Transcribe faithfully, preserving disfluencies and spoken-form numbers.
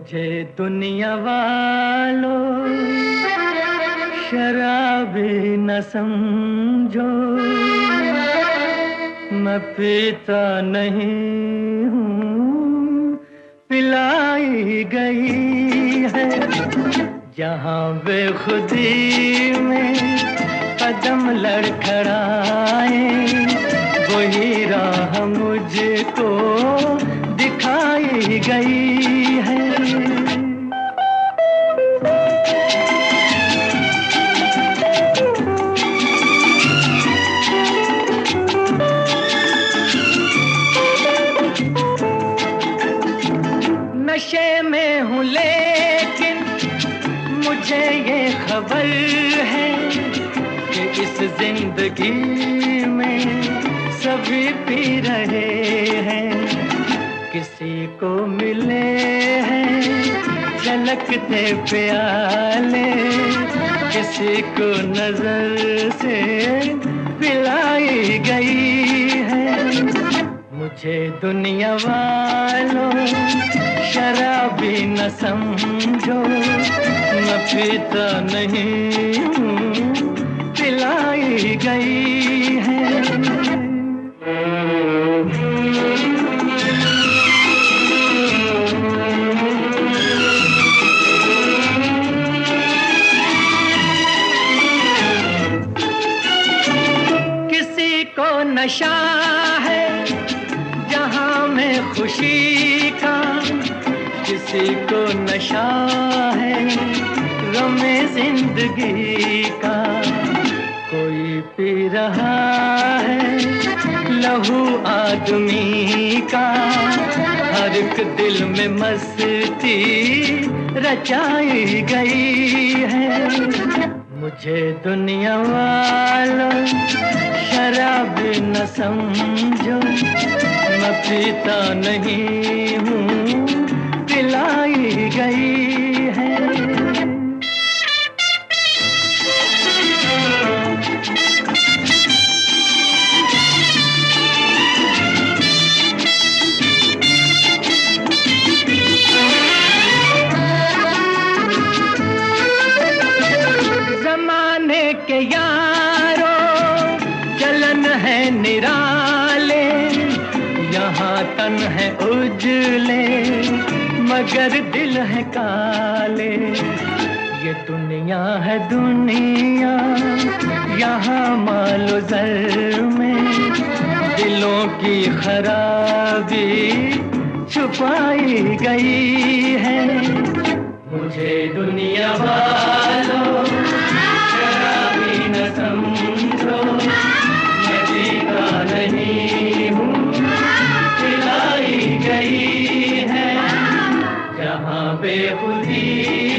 मुझे दुनिया वालों शराबी न समझो, मैं पीता नहीं हूँ, पिलाई गई है। जहाँ बेखुदी में कदम लड़खड़ाए, वही राह मुझको दिखाई गई है। नशे में हूँ लेकिन मुझे ये खबर है कि इस जिंदगी में सभी पी रहे हैं। किसी को मिले हैं झलकते प्याले, किसी को नजर से पिलाई गई है। मुझे दुनिया वालों शराबी न समझो, मैं पीता नहीं हूँ, पिलाई गई है। किसी को नशा है जहाँ में खुशी का, किसी को नशा है गमे जिंदगी का। कोई पी रहा है लहू आदमी का, हर एक दिल में मस्ती रचाई गई है। मुझे दुनिया वालों शराबी न समझो, मैं पीता नहीं हूँ, पिलाई गई है। जमाने के यारों चलन है निराले, यहाँ तन है उजले मगर दिल है काले। ये दुनिया है दुनिया यहाँ मालो ज़र में, दिलों की खराबी छुपाई गई है। मुझे दुनिया वालों शराबी न समझो, मैं पीता नहीं हूँ, पिलाई गई है। जहाँ बेखुदी